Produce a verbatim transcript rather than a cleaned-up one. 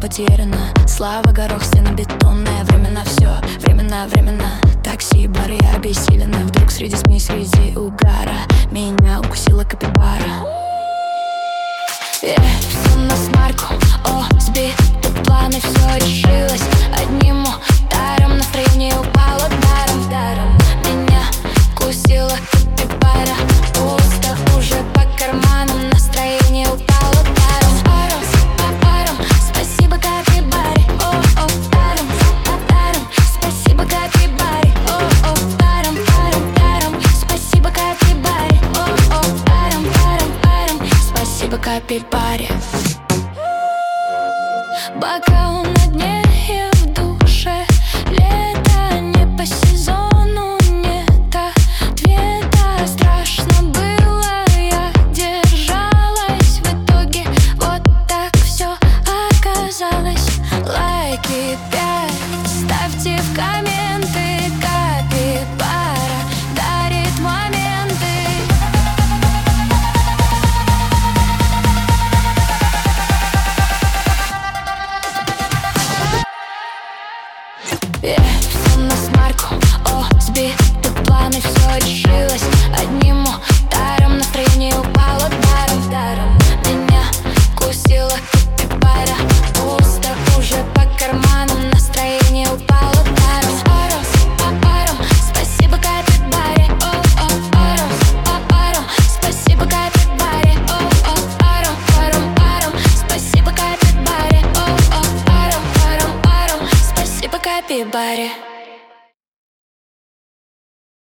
потеряна. Слава, горох, стена бетонная. Временно все, временно, временно. Такси, бары, я обессилена. Вдруг среди СМИ, среди угара меня укусила капибара. Yeah, все на смарку, о, сбиты планы, все решилось одним ударом. Настроение упало даром, даром. Меня укусила капибара. Пусто уже по карманам. Настроение упало даром. Даром, даром. Спасибо капибаре. О, о, даром, даром. Спасибо капибаре. О, о, даром, даром, даром. Спасибо капибаре. О, о, даром, даром, даром. Спасибо капибаре. Бокал на дне и в душе. Лето не по сезону, нет ответа. Страшно было, я держалась. В итоге вот так все оказалось. Лайки пять ставьте в комменты. Капибара дарит моменты. Yeah, все на смарку, о, сбиты планы, все решилось одним ударом. Настроение упало даром, даром. Меня укусила капибара. Пусто уже по карманам. Настроение упало даром. Даром, даром. Спасибо капибаре. О, о, даром, даром. Спасибо капибаре. О, о, даром, даром, даром. Спасибо капибаре. О, о, даром, даром, даром. Спасибо капибаре.